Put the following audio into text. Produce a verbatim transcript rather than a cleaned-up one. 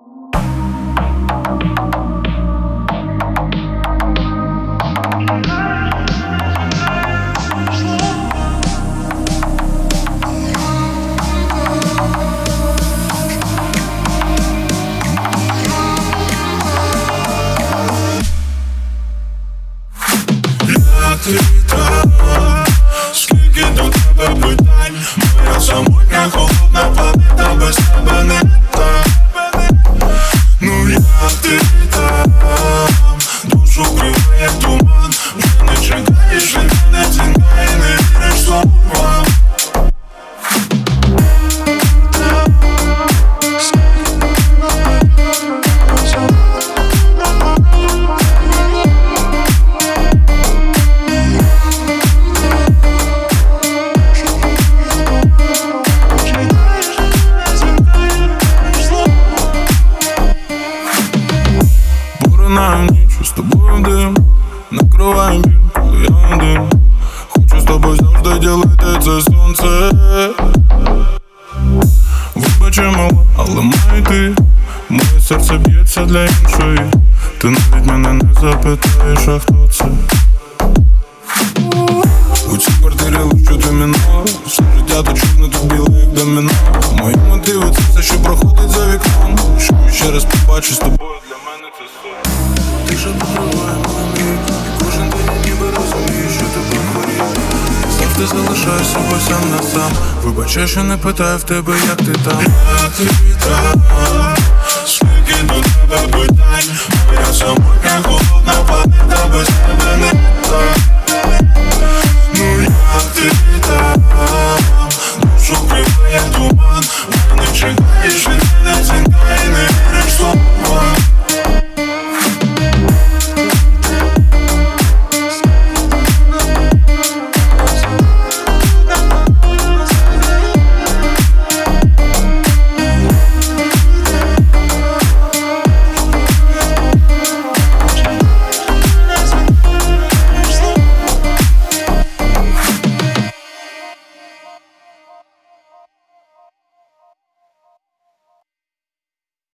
Ти там, скільки до тебе питань, моя самотня холодна планета без тебе не та. Ну як ти там, душу криває туман, вже не чекаєш, і не цінкає, не віриш словам. Поринаєм ніч, з тобою в дим, накриваєм біль, коли я один. Хочу з тобою завжди ділити це сонце. Вибачи, мала, але маю ти. Моє серце б'ється для іншої. Ти навіть мене не запитаєш, а хто це. У цій квартирі лише доміно. Все життя то чорне, тут біле, як доміно. Мої мотиви — це все, що проходить за вікном. Що ще раз побачу з тобою, для мене це сон. Тиша покриває мої, і кожен день ніби розумію, що тебе хворіє. Завжди залишаюся сам на сам. Вибачай, що не питаю в тебе, як ти там. Як ти там,